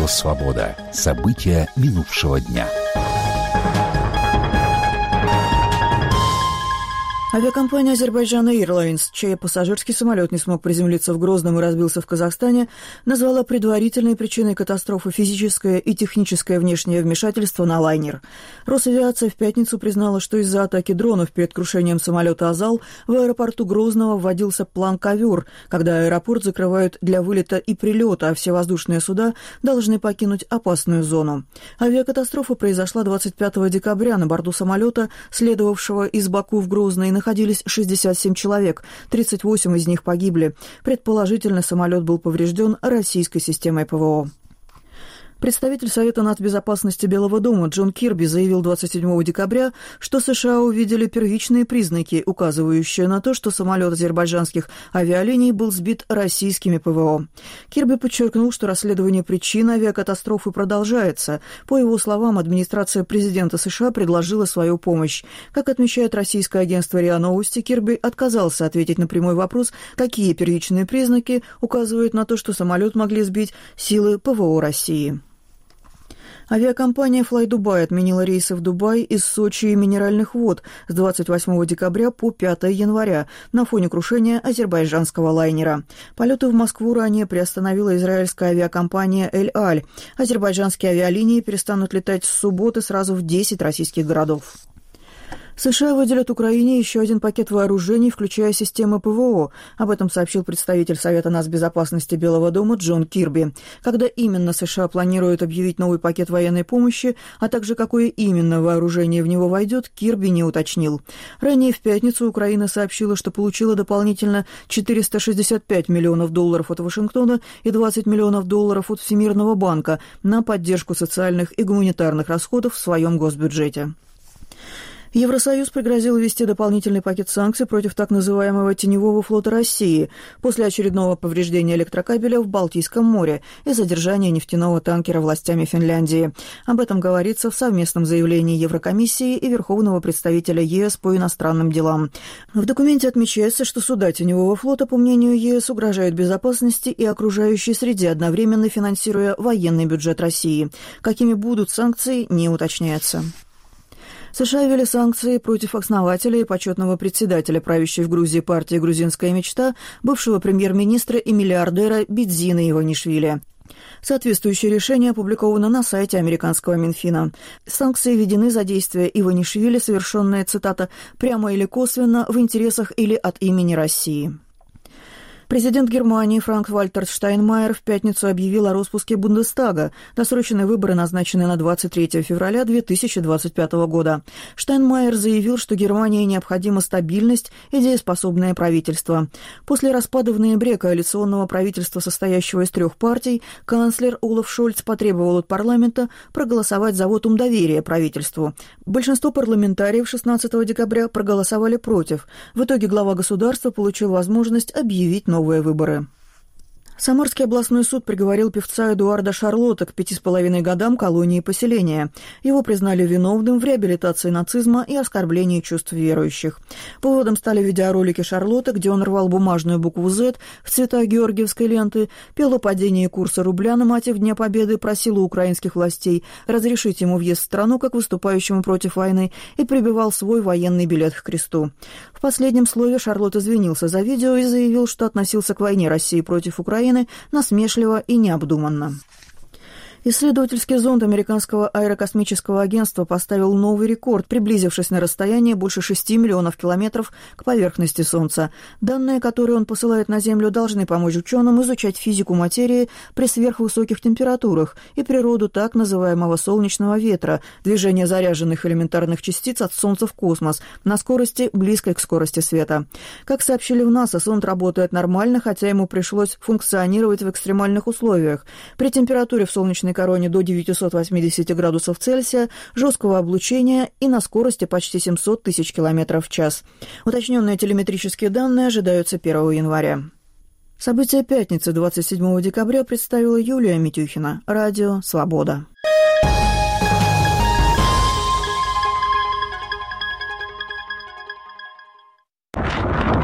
Радио «Свобода». События минувшего дня. Авиакомпания «Азербайджан Эйрлайнс», чей пассажирский самолет не смог приземлиться в Грозном и разбился в Казахстане, назвала предварительной причиной катастрофы физическое и техническое внешнее вмешательство на лайнер. Росавиация в пятницу признала, что из-за атаки дронов перед крушением самолета «Азал» в аэропорту Грозного вводился план «Ковер», когда аэропорт закрывают для вылета и прилета, а все воздушные суда должны покинуть опасную зону. Авиакатастрофа произошла 25 декабря на борту самолета, следовавшего из Баку в Грозный, находились 67 человек, 38 из них погибли. Предположительно, самолет был поврежден российской системой ПВО. Представитель Совета нацбезопасности Белого дома Джон Кирби заявил 27 декабря, что США увидели первичные признаки, указывающие на то, что самолет азербайджанских авиалиний был сбит российскими ПВО. Кирби подчеркнул, что расследование причин авиакатастрофы продолжается. По его словам, администрация президента США предложила свою помощь. Как отмечает российское агентство РИА Новости, Кирби отказался ответить на прямой вопрос, какие первичные признаки указывают на то, что самолет могли сбить силы ПВО России. Авиакомпания «Флай-Дубай» отменила рейсы в Дубай из Сочи и Минеральных вод с 28 декабря по 5 января на фоне крушения азербайджанского лайнера. Полеты в Москву ранее приостановила израильская авиакомпания «Эль-Аль». Азербайджанские авиалинии перестанут летать с субботы сразу в 10 российских городов. США выделят Украине еще один пакет вооружений, включая системы ПВО. Об этом сообщил представитель Совета нацбезопасности Белого дома Джон Кирби. Когда именно США планируют объявить новый пакет военной помощи, а также какое именно вооружение в него войдет, Кирби не уточнил. Ранее в пятницу Украина сообщила, что получила дополнительно $465 миллионов от Вашингтона и $20 миллионов от Всемирного банка на поддержку социальных и гуманитарных расходов в своем госбюджете. Евросоюз пригрозил ввести дополнительный пакет санкций против так называемого теневого флота России после очередного повреждения электрокабеля в Балтийском море и задержания нефтяного танкера властями Финляндии. Об этом говорится в совместном заявлении Еврокомиссии и Верховного представителя ЕС по иностранным делам. В документе отмечается, что суда теневого флота, по мнению ЕС, угрожают безопасности и окружающей среде, одновременно финансируя военный бюджет России. Какими будут санкции, не уточняется. США ввели санкции против основателя и почетного председателя правящей в Грузии партии «Грузинская мечта», бывшего премьер-министра и миллиардера Бидзина Иванишвили. Соответствующее решение опубликовано на сайте американского Минфина. Санкции введены за действия Иванишвили, совершенные, цитата, «прямо или косвенно в интересах или от имени России». Президент Германии Франк-Вальтер Штайнмайер в пятницу объявил о распуске Бундестага. Досрочные выборы назначены на 23 февраля 2025 года. Штайнмайер заявил, что Германии необходима стабильность и дееспособное правительство. После распада в ноябре коалиционного правительства, состоящего из 3 партий, канцлер Олаф Шольц потребовал от парламента проголосовать за вотум доверия правительству. Большинство парламентариев 16 декабря проголосовали против. В итоге глава государства получил возможность объявить новые выборы. Самарский областной суд приговорил певца Эдуарда Шарлотта к 5,5 годам колонии поселения. Его признали виновным в реабилитации нацизма и оскорблении чувств верующих. Поводом стали видеоролики Шарлотта, где он рвал бумажную букву «Z» в цвета георгиевской ленты, пел о падении курса рубля на мотив Дня Победы, просил у украинских властей разрешить ему въезд в страну как выступающему против войны и прибивал свой военный билет к кресту. В последнем слове Шарлотт извинился за видео и заявил, что относился к войне России против Украины насмешливо и необдуманно. Исследовательский зонд американского аэрокосмического агентства поставил новый рекорд, приблизившись на расстояние больше 6 миллионов километров к поверхности Солнца. Данные, которые он посылает на Землю, должны помочь ученым изучать физику материи при сверхвысоких температурах и природу так называемого солнечного ветра, движение заряженных элементарных частиц от Солнца в космос на скорости, близкой к скорости света. Как сообщили в НАСА, зонд работает нормально, хотя ему пришлось функционировать в экстремальных условиях. При температуре в солнечной короне до 980 градусов Цельсия, жесткого облучения и на скорости почти 700 тысяч километров в час. Уточненные телеметрические данные ожидаются 1 января. События пятницы 27 декабря представила Юлия Митюхина. Радио «Свобода».